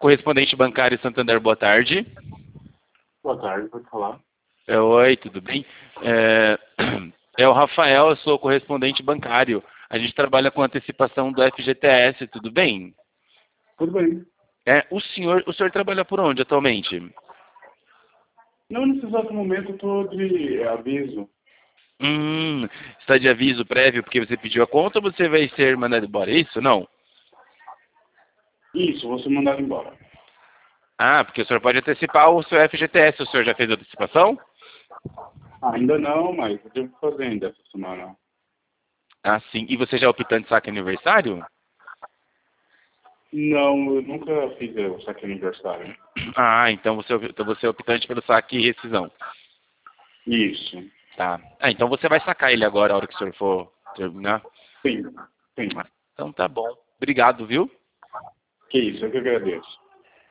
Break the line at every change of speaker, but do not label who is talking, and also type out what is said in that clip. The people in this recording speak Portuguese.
correspondente bancário Santander, boa tarde.
Boa tarde, pode falar.
Oi, tudo bem? É o Rafael, eu sou correspondente bancário. A gente trabalha com antecipação do FGTS, tudo bem?
Tudo bem.
O senhor trabalha por onde atualmente?
Não, nesse exato momento eu estou de aviso.
Está de aviso prévio porque você pediu a conta ou você vai ser mandado embora? É isso? Não?
Isso, vou ser mandado embora.
Ah, porque o senhor pode antecipar o seu FGTS. O senhor já fez a antecipação?
Ainda não, mas eu devo fazer ainda essa semana.
Ah, sim. E você já é optante saque aniversário?
Não, eu nunca fiz o saque aniversário.
Ah, então você é optante pelo saque e rescisão.
Isso.
Tá. Ah, então você vai sacar ele agora, a hora que o senhor for terminar.
Sim, sim.
Então tá bom. Obrigado, viu?
Que isso, eu que agradeço.